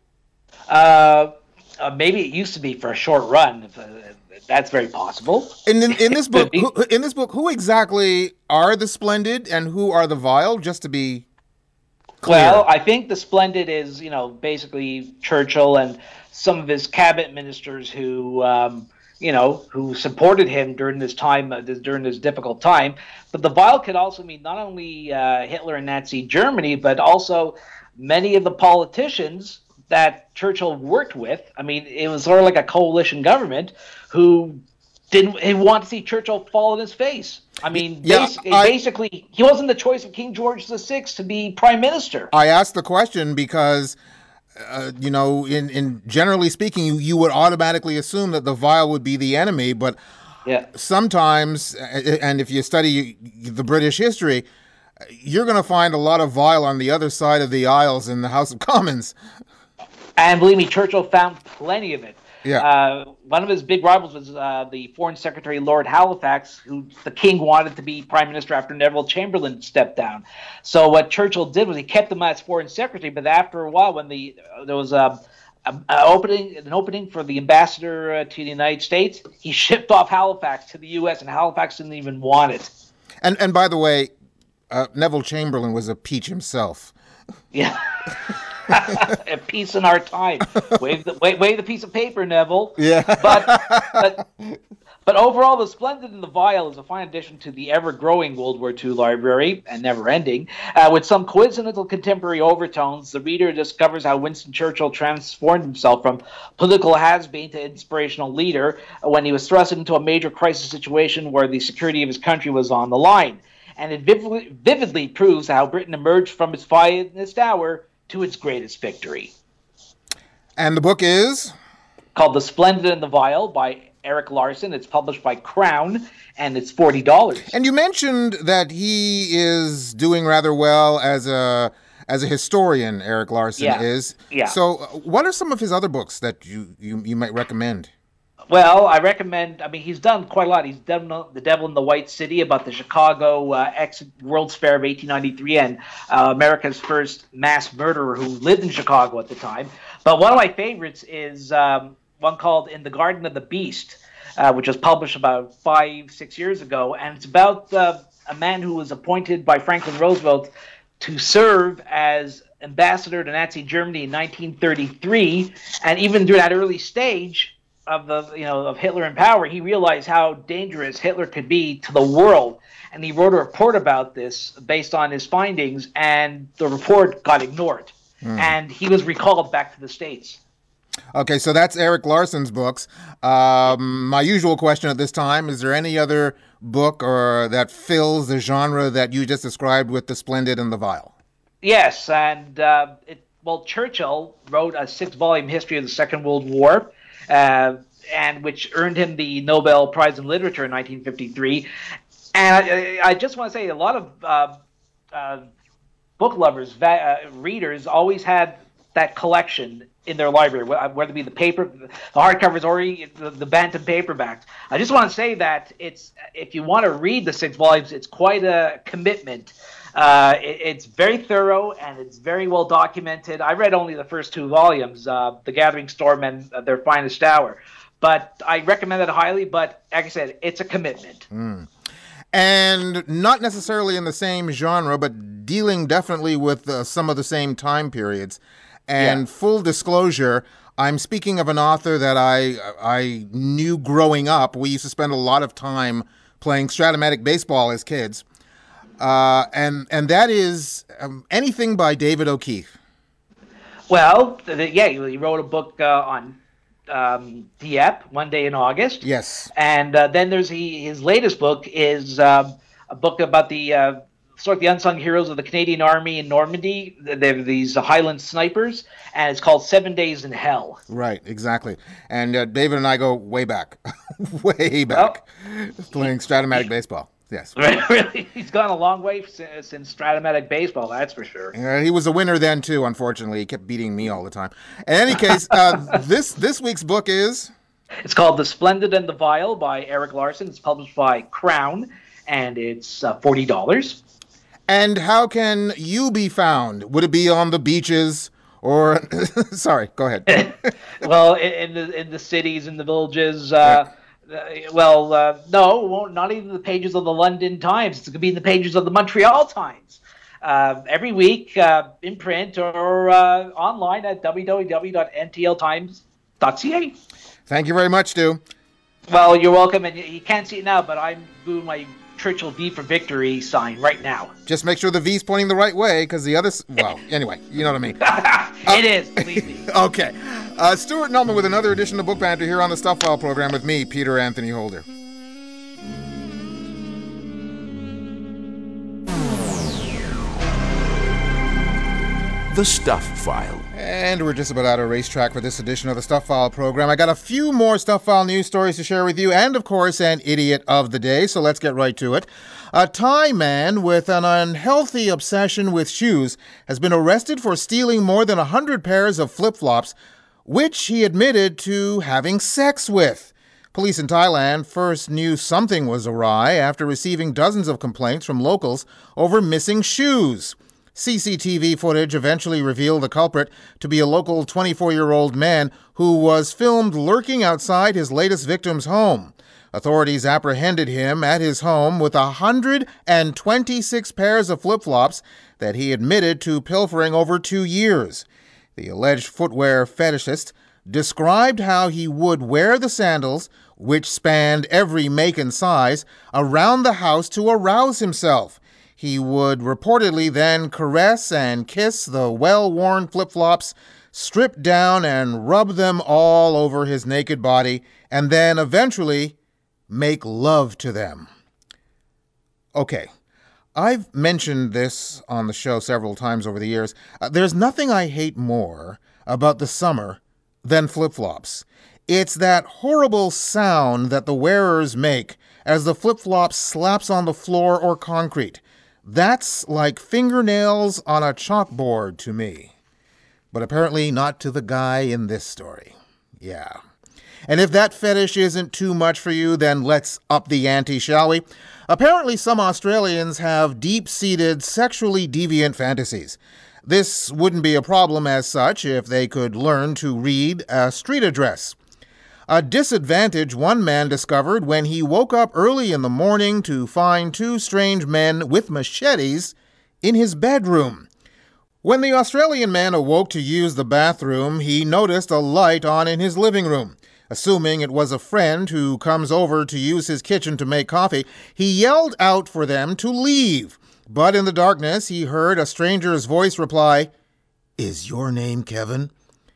Uh, uh, maybe it used to be for a short run. If, uh, that's very possible. In, in, in this book, who, in this book, who exactly are the Splendid and who are the Vile? Just to be clear. Well, I think the Splendid is, you know, basically Churchill and some of his cabinet ministers who, um, you know, who supported him during this time, uh, this, during this difficult time. But the Vile could also mean not only uh, Hitler and Nazi Germany, but also many of the politicians that Churchill worked with. I mean, it was sort of like a coalition government who didn't he want to see Churchill fall on his face. I mean, yeah, basically, I, basically, he wasn't the choice of King George the Sixth to be prime minister. I asked the question because, uh, you know, in, in generally speaking, you, you would automatically assume that the Vile would be the enemy, but yeah. sometimes, and if you study the British history, you're going to find a lot of Vile on the other side of the aisles in the House of Commons. And believe me, Churchill found plenty of it. Yeah. Uh, one of his big rivals was uh, the Foreign Secretary Lord Halifax, who the king wanted to be prime minister after Neville Chamberlain stepped down. So what Churchill did was he kept him as Foreign Secretary, but after a while, when the uh, there was a, a, a opening, an opening for the ambassador uh, to the United States, he shipped off Halifax to the U S, and Halifax didn't even want it. And and by the way, uh, Neville Chamberlain was a peach himself. Yeah. A piece in our time. Wave the wave, wave the piece of paper, Neville. Yeah. But but but overall, The Splendid and the Vile is a fine addition to the ever-growing World War Two library, and never-ending. Uh, with some coincidental contemporary overtones, the reader discovers how Winston Churchill transformed himself from political has-been to inspirational leader when he was thrust into a major crisis situation where the security of his country was on the line. And it vividly, vividly proves how Britain emerged from its finest hour to its greatest victory. And the book is? Called The Splendid and the Vile by Erik Larson. It's published by Crown, and it's forty dollars. And you mentioned that he is doing rather well as a as a historian, Erik Larson yeah. is. Yeah. So what are some of his other books that you, you, you might recommend? Well, I recommend, I mean, he's done quite a lot. He's done The Devil in the White City, about the Chicago uh, ex-World's Fair of eighteen ninety-three and uh, America's first mass murderer who lived in Chicago at the time. But one of my favorites is um, one called In the Garden of the Beast, uh, which was published about five, six years ago. And it's about uh, a man who was appointed by Franklin Roosevelt to serve as ambassador to Nazi Germany in nineteen thirty-three. And even during that early stage of the you know of Hitler in power, he realized how dangerous Hitler could be to the world, and he wrote a report about this based on his findings, and the report got ignored, mm. and he was recalled back to the States. Okay, so that's Erik Larson's books. Um, my usual question at this time, is there any other book or that fills the genre that you just described with The Splendid and the Vile? Yes, and uh, it, well, Churchill wrote a six-volume history of the Second World War, Uh, and which earned him the Nobel Prize in Literature in nineteen fifty-three. And I, I just want to say a lot of uh, uh, book lovers, va- uh, readers, always had that collection in their library, whether it be the paper, the hardcovers, or the, the Bantam paperbacks. I just want to say that it's if you want to read the six volumes, it's quite a commitment. Uh, it, it's very thorough and it's very well documented. I read only the first two volumes, uh, The Gathering Storm and uh, Their Finest Hour. But I recommend it highly, but like I said, it's a commitment. Mm. And not necessarily in the same genre, but dealing definitely with uh, some of the same time periods. And Yeah. full disclosure, I'm speaking of an author that I I knew growing up. We used to spend a lot of time playing Stratomatic baseball as kids. Uh, and and that is um, anything by David O'Keefe. Well, th- th- yeah, he wrote a book uh, on um, Dieppe, One Day in August. Yes. And uh, then there's he, his latest book is um, a book about the uh, sort of the unsung heroes of the Canadian Army in Normandy. They're these Highland snipers, and it's called Seven Days in Hell. Right, exactly. And uh, David and I go way back, way back, playing Stratomatic baseball. Yes. Really, he's gone a long way since, since Stratomatic baseball, that's for sure. Uh, he was a winner then too. Unfortunately, he kept beating me all the time. In any case, uh, this this week's book is. It's called The Splendid and the Vile by Eric Larson. It's published by Crown, and it's uh, forty dollars. And how can you be found? Would it be on the beaches or? Sorry, go ahead. Well, in, in the in the cities, in the villages. Uh, uh, well, uh, no, it won't, not even the pages of the London Times. It's going to be in the pages of the Montreal Times. Uh, every week uh, in print or uh, online at w w w dot n t l times dot c a. Thank you very much, Stu. Well, you're welcome, and you, you can't see it now, but I'm doing my Churchill V for Victory sign right now. Just make sure the V's pointing the right way, because the other... Well, anyway, you know what I mean. It is, believe me. Okay. Uh, Stuart Nullman with another edition of Book Banter here on the Stuff File program with me, Peter Anthony Holder. The Stuff File. And we're just about out of racetrack for this edition of the Stuff File program. I got a few more Stuff File news stories to share with you, and of course, an idiot of the day, so let's get right to it. A Thai man with an unhealthy obsession with shoes has been arrested for stealing more than one hundred pairs of flip-flops, which he admitted to having sex with. Police in Thailand first knew something was awry after receiving dozens of complaints from locals over missing shoes. C C T V footage eventually revealed the culprit to be a local twenty-four-year-old man who was filmed lurking outside his latest victim's home. Authorities apprehended him at his home with one hundred twenty-six pairs of flip-flops that he admitted to pilfering over two years. The alleged footwear fetishist described how he would wear the sandals, which spanned every make and size, around the house to arouse himself. He would reportedly then caress and kiss the well-worn flip-flops, strip down and rub them all over his naked body, and then eventually make love to them. Okay, I've mentioned this on the show several times over the years. Uh, there's nothing I hate more about the summer than flip-flops. It's that horrible sound that the wearers make as the flip-flop slaps on the floor or concrete. That's like fingernails on a chalkboard to me. But apparently not to the guy in this story. Yeah. And if that fetish isn't too much for you, then let's up the ante, shall we? Apparently some Australians have deep-seated sexually deviant fantasies. This wouldn't be a problem as such if they could learn to read a street address. A disadvantage one man discovered when he woke up early in the morning to find two strange men with machetes in his bedroom. When the Australian man awoke to use the bathroom, he noticed a light on in his living room. Assuming it was a friend who comes over to use his kitchen to make coffee, he yelled out for them to leave. But in the darkness, he heard a stranger's voice reply, "Is your name Kevin?"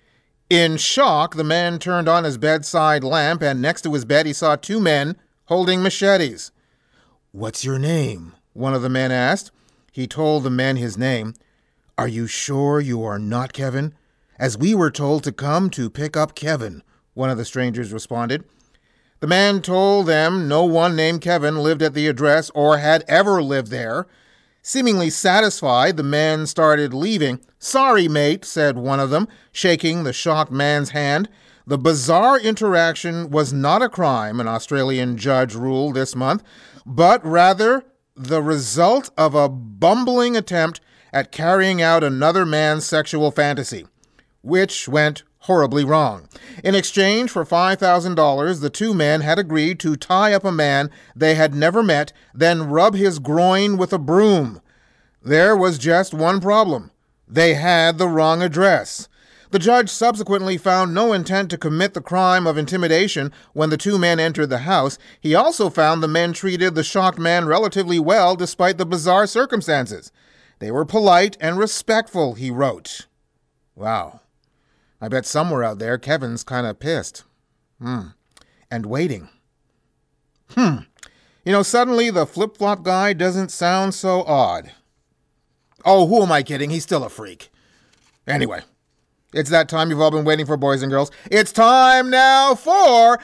In shock, the man turned on his bedside lamp, and next to his bed he saw two men holding machetes. "What's your name?" one of the men asked. He told the men his name. "Are you sure you are not Kevin? As we were told to come to pick up Kevin," one of the strangers responded. The man told them no one named Kevin lived at the address or had ever lived there. Seemingly satisfied, the men started leaving. "Sorry, mate," said one of them, shaking the shocked man's hand. The bizarre interaction was not a crime, an Australian judge ruled this month, but rather the result of a bumbling attempt at carrying out another man's sexual fantasy, which went horribly wrong. In exchange for five thousand dollars, the two men had agreed to tie up a man they had never met, then rub his groin with a broom. There was just one problem. They had the wrong address. The judge subsequently found no intent to commit the crime of intimidation when the two men entered the house. He also found the men treated the shocked man relatively well despite the bizarre circumstances. They were polite and respectful, he wrote. Wow. I bet somewhere out there Kevin's kind of pissed. Hmm. And waiting. Hmm. You know, suddenly the flip-flop guy doesn't sound so odd. Oh, who am I kidding? He's still a freak. Anyway, it's that time you've all been waiting for, boys and girls. It's time now for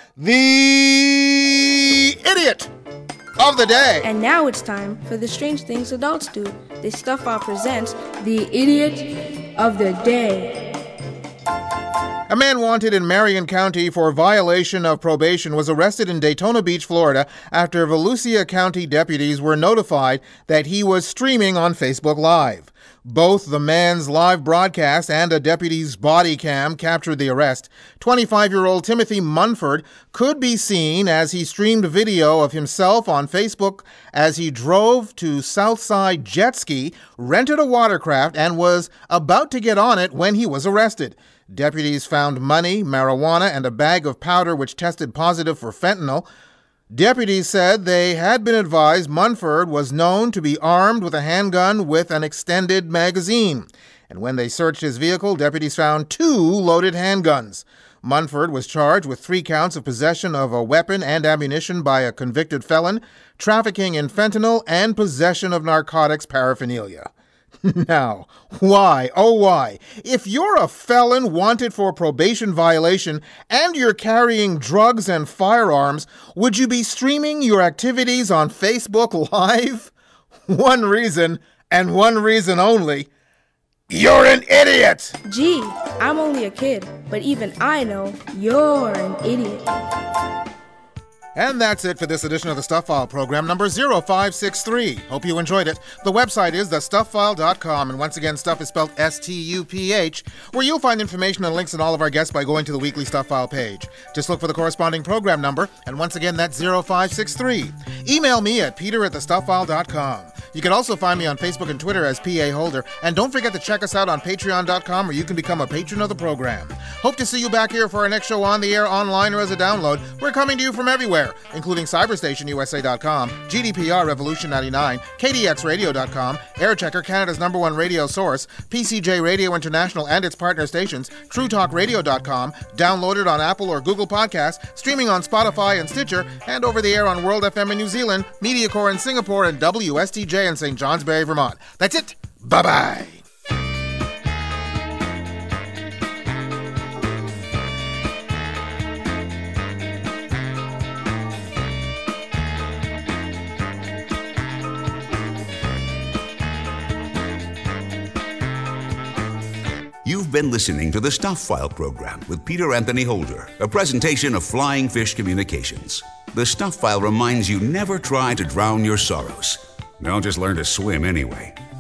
the Idiot of the Day. And now it's time for the strange things adults do. The Stuff File presents the Idiot of the Day. A man wanted in Marion County for violation of probation was arrested in Daytona Beach, Florida, after Volusia County deputies were notified that he was streaming on Facebook Live. Both the man's live broadcast and a deputy's body cam captured the arrest. twenty-five-year-old Timothy Munford could be seen as he streamed video of himself on Facebook as he drove to Southside Jet Ski, rented a watercraft, and was about to get on it when he was arrested. Deputies found money, marijuana, and a bag of powder which tested positive for fentanyl. Deputies said they had been advised Munford was known to be armed with a handgun with an extended magazine. And when they searched his vehicle, deputies found two loaded handguns. Munford was charged with three counts of possession of a weapon and ammunition by a convicted felon, trafficking in fentanyl, and possession of narcotics paraphernalia. Now, why, oh why, if you're a felon wanted for probation violation and you're carrying drugs and firearms, would you be streaming your activities on Facebook Live? One reason, and one reason only. You're an idiot! Gee, I'm only a kid, but even I know you're an idiot. And that's it for this edition of the Stuff File program, number zero five six three. Hope you enjoyed it. The website is the stuff file dot com, and once again, Stuff is spelled S T U P H, where you'll find information and links on all of our guests by going to the weekly Stuff File page. Just look for the corresponding program number, and once again, that's zero five six three. Email me at peter at the stuff file dot com. You can also find me on Facebook and Twitter as P A Holder, and don't forget to check us out on patreon dot com, where you can become a patron of the program. Hope to see you back here for our next show on the air, online, or as a download. We're coming to you from everywhere, including cyberstation U S A dot com, G D P R Revolution ninety-nine, K D X Radio dot com, Airchecker, Canada's number one radio source, P C J Radio International and its partner stations, True Talk Radio dot com, downloaded on Apple or Google Podcasts, streaming on Spotify and Stitcher, and over the air on World F M in New Zealand, MediaCore in Singapore, and W S T J in Saint Johnsbury, Vermont. That's it. Bye-bye. You've been listening to the Stuff File program with Peter Anthony Holder, a presentation of Flying Fish Communications. The Stuff File reminds you never try to drown your sorrows. They'll just learn to swim anyway.